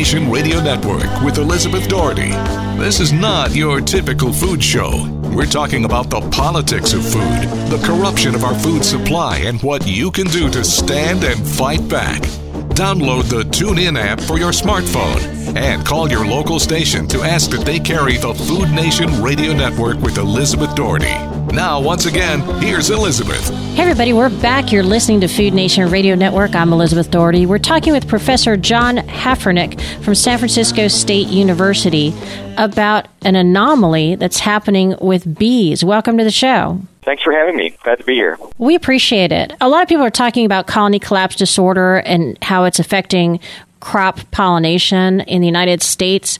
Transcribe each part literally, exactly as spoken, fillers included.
Nation Radio Network with Elizabeth Doherty. This is not your typical food show. We're talking about the politics of food, the corruption of our food supply, and what you can do to stand and fight back. Download the TuneIn app for your smartphone and call your local station to ask that they carry the Food Nation Radio Network with Elizabeth Doherty. Now, once again, here's Elizabeth. Hey, everybody, we're back. You're listening to Food Nation Radio Network. I'm Elizabeth Doherty. We're talking with Professor John Haffernick from San Francisco State University about an anomaly that's happening with bees. Welcome to the show. Thanks for having me. Glad to be here. We appreciate it. A lot of people are talking about colony collapse disorder and how it's affecting crop pollination in the United States.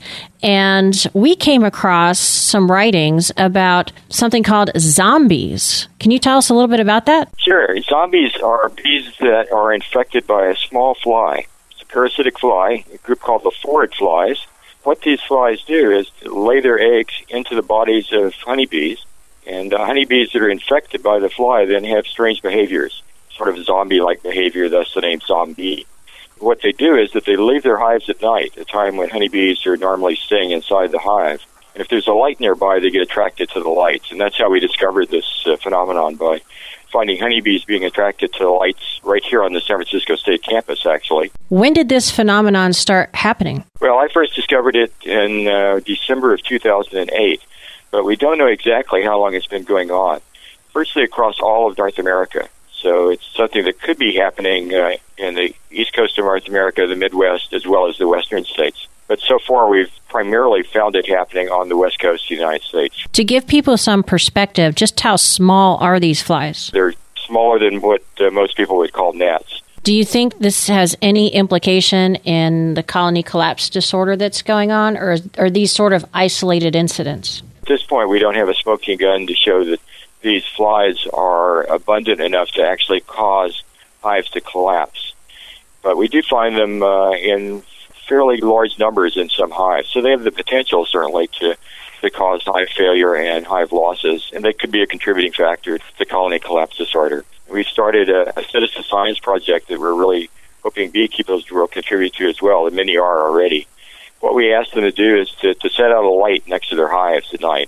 And we came across some writings about something called zombies. Can you tell us a little bit about that? Sure. Zombies are bees that are infected by a small fly. It's a parasitic fly, a group called the phorid flies. What these flies do is lay their eggs into the bodies of honeybees. And uh, honeybees that are infected by the fly then have strange behaviors, sort of zombie-like behavior, thus the name zombie. What they do is that they leave their hives at night, a time when honeybees are normally staying inside the hive. And if there's a light nearby, they get attracted to the lights. And that's how we discovered this uh, phenomenon, by finding honeybees being attracted to the lights right here on the San Francisco State campus, actually. When did this phenomenon start happening? Well, I first discovered it in uh, December of two thousand eight. But we don't know exactly how long it's been going on, virtually across all of North America. So it's something that could be happening uh, in the east coast of North America, the Midwest, as well as the western states. But so far, we've primarily found it happening on the west coast of the United States. To give people some perspective, just how small are these flies? They're smaller than what uh, most people would call gnats. Do you think this has any implication in the colony collapse disorder that's going on, or are these sort of isolated incidents? At this point, we don't have a smoking gun to show that these flies are abundant enough to actually cause hives to collapse. But we do find them uh, in fairly large numbers in some hives. So they have the potential, certainly, to, to cause hive failure and hive losses, and they could be a contributing factor to colony collapse disorder. We've started a, a citizen science project that we're really hoping beekeepers will contribute to as well, and many are already. What we ask them to do is to, to set out a light next to their hives at night.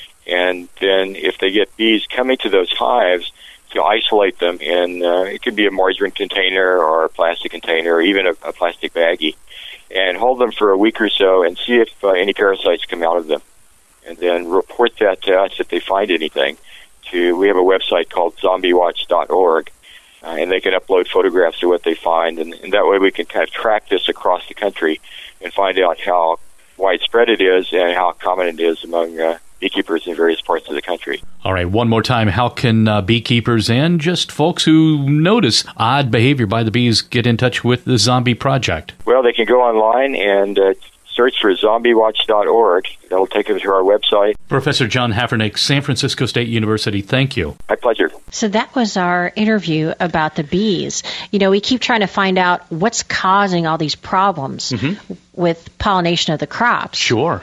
And then if they get bees coming to those hives, to isolate them in, uh, it could be a margarine container or a plastic container or even a, a plastic baggie, and hold them for a week or so and see if uh, any parasites come out of them. And then report that to us if they find anything. To We have a website called zombie watch dot org, uh, and they can upload photographs of what they find. And, and that way we can kind of track this across the country and find out how widespread it is and how common it is among uh, beekeepers in various parts of the country. All right, one more time. How can uh, beekeepers and just folks who notice odd behavior by the bees get in touch with the Zombie Project? Well, they can go online and uh, search for zombie watch dot org. That'll take them to our website. Professor John Haffernick, San Francisco State University, thank you. My pleasure. So that was our interview about the bees. You know, we keep trying to find out what's causing all these problems mm-hmm. with pollination of the crops. Sure.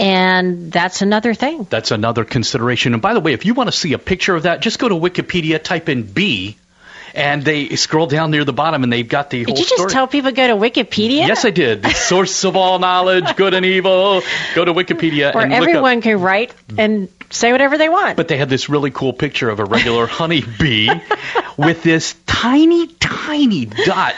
And that's another thing. That's another consideration. And by the way, if you want to see a picture of that, just go to Wikipedia, type in bee, and they scroll down near the bottom, and they've got the whole story. Did you just story. tell people to go to Wikipedia? Yes, I did. The source of all knowledge, good and evil. Go to Wikipedia Where and everyone look up. can write and say whatever they want. But they had this really cool picture of a regular honeybee with this tiny, tiny dot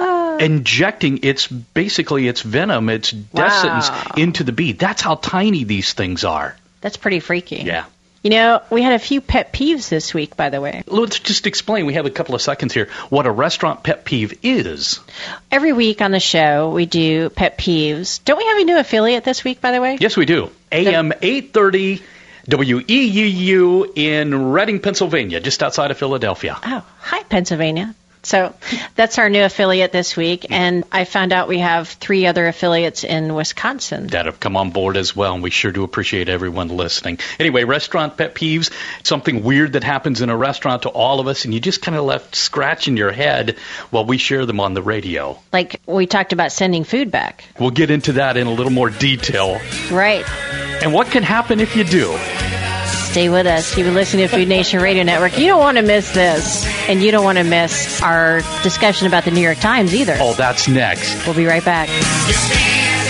injecting its basically its venom, its dessins wow. into the bee. That's how tiny these things are. That's pretty freaky. Yeah. You know, we had a few pet peeves this week, by the way. Let's just explain. We have a couple of seconds here. What a restaurant pet peeve is. Every week on the show, we do pet peeves. Don't we have a new affiliate this week, by the way? Yes, we do. A M eight thirty W E U U in Reading, Pennsylvania, just outside of Philadelphia. Oh, hi, Pennsylvania. So that's our new affiliate this week, and I found out we have three other affiliates in Wisconsin that have come on board as well, and we sure do appreciate everyone listening. Anyway, restaurant pet peeves, something weird that happens in a restaurant to all of us, and you just kind of left scratching your head while we share them on the radio. Like we talked about sending food back. We'll get into that in a little more detail. Right. And what can happen if you do? Stay with us. You've been listening to Food Nation Radio Network. You don't want to miss this, and you don't want to miss our discussion about the New York Times either. Oh, that's next. We'll be right back.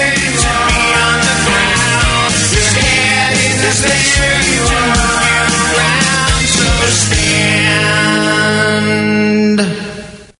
where you are. To be on the ground. Your head in the place where you are.